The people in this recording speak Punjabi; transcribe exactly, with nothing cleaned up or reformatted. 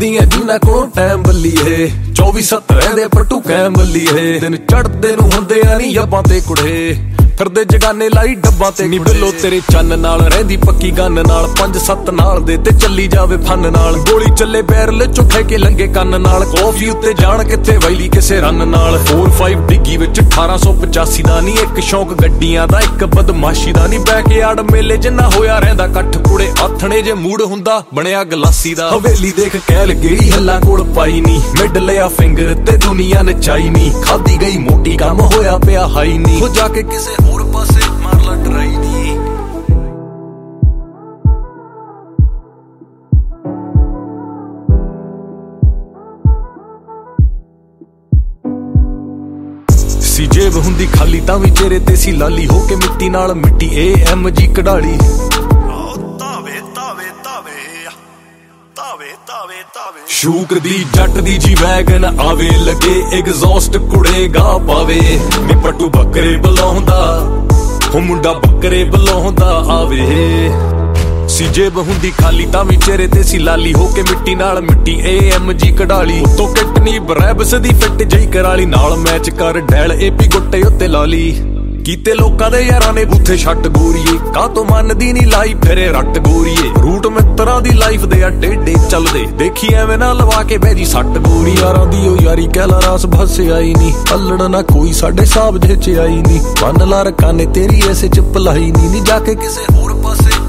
ਹੁੰਦੀਆਂ ਜਿਨ੍ਹਾਂ ਕੋਲ ਟਾਈਮ ਬੱਲੀਏ ਚੌਵੀ ਸੱਤ ਰਹਿੰਦੇ ਪਟੂ ਕੈਮ ਬੱਲੀਏ ਦਿਨ ਚੜਦੇ ਨੂੰ ਹੁੰਦੇ ਆ ਨੀ ਅੱਬਾਂ ਤੇ ਕੁੜੇ ਫਿਰਦੇ ਜਗਾਨੇ ਲਾਈ ਡੱਬਾਂ ਤੇ ਨੀ ਬਿੱਲੋ ਤੇਰੇ ਚੰਨ ਨਾਲ ਰਹਿੰਦੀ ਪੱਕੀ ਗੰਨ ਨਾਲ ਪੰਜ ਸੱਤ ਨਾਲ ਦੇ ਤੇ ਚੱਲੀ ਜਾਵੇ ਫਨ ਨਾਲ ਗੋਲੀ ਚੱਲੇ ਬੈਰਲ ਚੁੱਕੇ ਕੇ ਲੰਗੇ ਕੰਨ ਨਾਲ ਕੌਫੀ ਉੱਤੇ ਜਾਣ ਕਿੱਥੇ ਵੈਲੀ ਕਿਸੇ ਰਨ ਨਾਲ ਚਾਰ ਪੰਜ ਡਿੱਗੀ ਵਿੱਚ ਅਠਾਰਾਂ ਸੌ ਪਚਾਸੀ ਦਾ ਨੀ ਇੱਕ ਸ਼ੌਕ ਗੱਡੀਆਂ ਦਾ ਇੱਕ ਬਦਮਾਸ਼ੀ ਦਾ ਨੀ ਬੈਕਯਾਰਡ ਮੇਲੇ ਜਿੰਨਾ ਹੋਇਆ ਰਹਿੰਦਾ ਇਕੱਠ ਕੁੜੇ ਆਥਣੇ ਜੇ ਮੂਡ ਹੁੰਦਾ ਬਣਿਆ ਗਲਾਸੀ ਦਾ ਹਵੇਲੀ ਦੇਖ ਕਹਿ ਲਗਈ ਹੱਲਾ ਕੋਲ ਪਾਈ ਨੀ ਮਿਡ ਲਿਆ ਫਿੰਗਰ ਤੇ ਦੁਨੀਆ ਨਚਾਈ ਨੀ ਖਾਦੀ ਗਈ ਮੋਟੀ ਕੰਮ ਹੋਇਆ ਪਿਆ ਹਾਈ ਨੀ ਹੋ ਜਾ ਕੇ ਕਿਸੇ ਹੋਰ ਪਾਸੇ ਮਾਰ ਲਾ ਟਰਾਈ ਨੀ ਸੀ ਜੇਬ ਹੁੰਦੀ ਖਾਲੀ ਤਾਂ ਵੀ ਚਿਹਰੇ ਤੇ ਸੀ ਲਾਲੀ ਹੋ ਕੇ ਮਿੱਟੀ ਨਾਲ ਮਿੱਟੀ ਏ ਐਮ ਜੀ ਕਢਾਲੀ ਤਾਵੇ ਤਾਵੇ ਤਾਵੇ ਤਾਵੇ ਤਾਵੇ ਤਾਵੇ ਸ਼ੂਕ ਦੀ ਜੱਟ ਦੀ ਜੀ ਵੈਗਨ ਆਵੇ ਲੱਗੇ ਐਗਜ਼ੌਸਟ ਕੁੜੇ ਗਾ ਪਾਵੇ ਨੀ ਪੱਟੂ ਬੱਕਰੇ ਬੁਲਾਉਂਦਾ ਉਹ ਮੁੰਡਾ ਬੱਕਰੇ ਬੁਲਾਉਂਦਾ ਆਵੇ ਸੀ ਜੇਬ ਹੁੰਦੀ ਖਾਲੀ ਤਾਂ ਵੀ ਚਿਹਰੇ ਤੇ ਸੀ ਲਾਲੀ ਹੋ ਕੇ ਮਿੱਟੀ ਨਾਲ ਮਿੱਟੀ ਏ ਐਮ ਜੀ ਕਢਾਲੀ ਉਤੋਂ ਕਿਟਨੀ ਬਰੈਬਸ ਦੀ ਫਿੱਟ ਜਈ ਕਰਾਲੀ ਨਾਲ ਮੈਚ ਕਰ ਡੈਲ ਏਪੀ ਗੁੱਟੇ ਉੱਤੇ ਲਾਲੀ ਕੀਤੇ ਲੋਕਾਂ ਦੇ ਯਾਰਾਂ ਨੇ ਬੂਥੇ ਛੱਟ ਗੋਰੀਏ ਕਾਹ ਤੋਂ ਮੰਨਦੀ ਨੀ ਲਾਈ ਫਿਰੇ ਰੱਟ ਗੋਰੀਏ ਰੂਟ ਮਿੱਤਰਾਂ ਦੀ ਲਾਈਫ ਦੇ ਆ ਡੇਡੇ ਚੱਲਦੇ ਦੇਖੀ ਐਵੇਂ ਨਾ ਲਵਾ ਕੇ ਬਹਿ ਜੀ ਸੱਟ ਗੋਰੀ ਯਾਰਾਂ ਦੀ ਉਹ ਯਾਰੀ ਕਹਿਲਾ ਰਾਸ ਭੱਸ ਆਈ ਨੀ ਪੱਲੜ ਨਾ ਕੋਈ ਸਾਡੇ ਸਾਬ ਜਿਹੇ ਚ ਆਈ ਨੀ ਬੰਨ ਲਾ ਰਕਾਨੇ ਤੇਰੀ ਐਸੇ ਚ ਭਲਾਈ ਨੀ ਨੀ ਜਾ ਕੇ ਕਿਸੇ ਹੋਰ ਪਾਸੇ